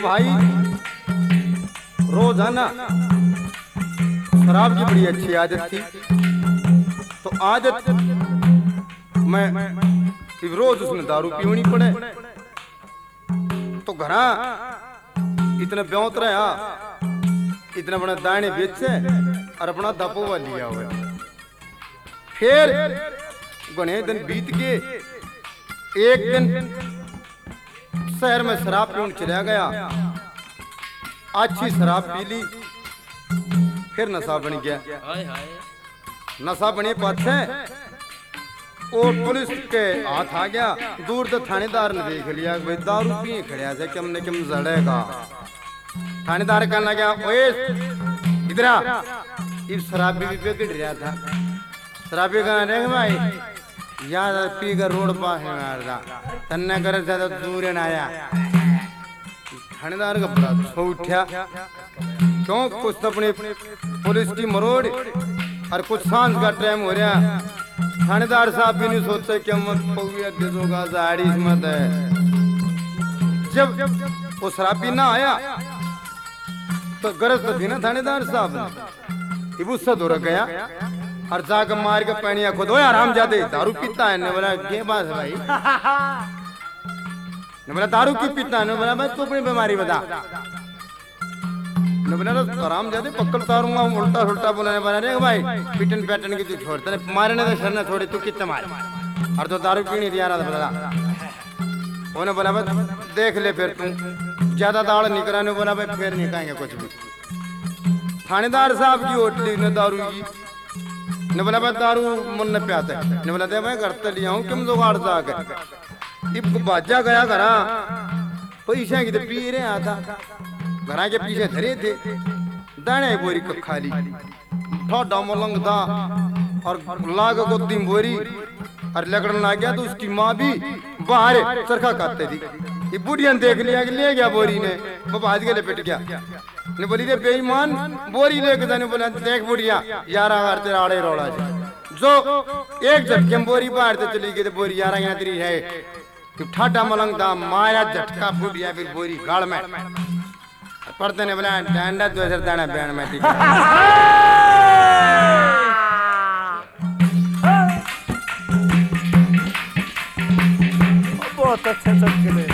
भाई रोजाना शराब की बड़ी अच्छी आदत थी, तो आदत मैं रोज उसने दारू पीनी पड़े, तो घरा इतने ब्योत रहा, इतने बड़े दाने बेचे और अपना दपोवा लिया हुआ। फिर गणे दिन बीत के एक दिन शहर में शराब पीने चला गया, अच्छी शराब पी ली, फिर नशा बन गया। नशा बने पाछे और पुलिस के हाथ आ गया। दूर तो थानेदार ने देख लिया भाई दारू पिए खड़िया से कम ने कम जड़ेगा। थानेदार कहने लगा ओए इधर आ, इस शराबी भी पे गिर रहा था। शराबी कहना देख भाई याद पी कर रोड पास मारदा तन्ने करे ज्यादा दूर न आया। थानेदार का बड़ा छो उठा, क्यों कुछ तो अपनी पुलिस की मरोड़ और कुछ सांझ का टाइम हो रहा। थानेदार साहब भी नहीं सोचते कि मत पौया देगा साड़ी मत है। जब वो शराबी ना आया तो गरज तो थी ना थानेदार साहब, गुस्सा दौड़ गया और जाकर मार के पैनिया खुद हो आराम जाते दारू पीता है। ने बोला क्या बात है भाई, ने बोला दारू क्यों पीता है, ने बोला भाई तू अपनी बीमारी बता। ने बोला आराम जाते पकड़ तारूंगा उल्टा उल्टा बोला। बना रे भाई पिटन पैटन की तू छोड़ता नहीं मारने तो शरना थोड़ी तू कितना मार और तो दारू पीनी दिया रहा था। उन्होंने बोला भाई देख ले फिर तू ज्यादा दाड़ नहीं करा। ने बोला भाई फिर नहीं खाएंगे कुछ भी। थानेदार साहब की होटली ने दारू की, ने बोला भाई दारू मन न प्याते। ने बोला दे मैं घर तो लिया हूँ किम जुगाड़ जाकर इब बाजा गया घरा पैसा की तो पी रहे आता घरा के पीछे धरे थे दाने बोरी को खाली ठोडा मलंग था और लाग को तीन बोरी और लगड़न लग गया। तो उसकी माँ भी बाहर चरखा काटते थी। ये बुढ़िया देख लिया कि ले गया बोरी ने, वो भाज के लिपट गया। ने बोली रे बेईमान बोरी लेके जाने। बोला देख बुढ़िया यार तेरा आड़े रोड़ा जो एक झटके में बोरी बाहर से चली गई तो बोरी यार यहाँ तेरी है कि ठाडा मलंग था माया झटका फूट गया फिर बोरी गाड़ में पड़ते ने। बोला डांडा दो दाना बैन में ठीक बहुत अच्छा चटके